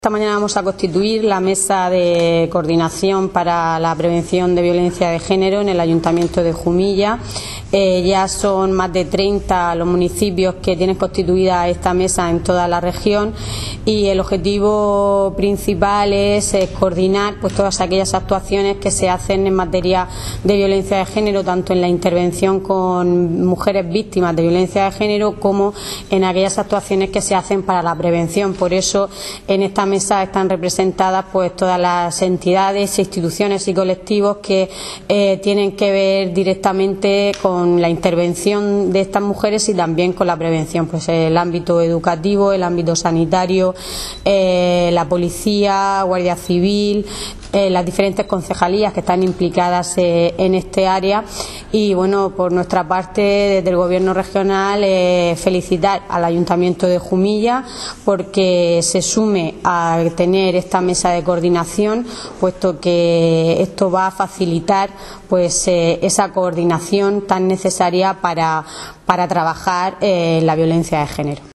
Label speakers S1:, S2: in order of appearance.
S1: Esta mañana vamos a constituir la mesa de coordinación para la prevención de violencia de género en el Ayuntamiento de Jumilla. Ya son más de 30 los municipios que tienen constituida esta mesa en toda la región y el objetivo principal es coordinar todas aquellas actuaciones que se hacen en materia de violencia de género, tanto en la intervención con mujeres víctimas de violencia de género como en aquellas actuaciones que se hacen para la prevención. Por eso en esta mesa están representadas todas las entidades, instituciones y colectivos que tienen que ver directamente con la intervención de estas mujeres y también con la prevención, el ámbito educativo, el ámbito sanitario, la policía, Guardia Civil, las diferentes concejalías que están implicadas en este área. Y bueno, por nuestra parte, desde el Gobierno regional, felicitar al Ayuntamiento de Jumilla porque se sume a tener esta mesa de coordinación, puesto que esto va a facilitar esa coordinación tan necesaria para trabajar la violencia de género.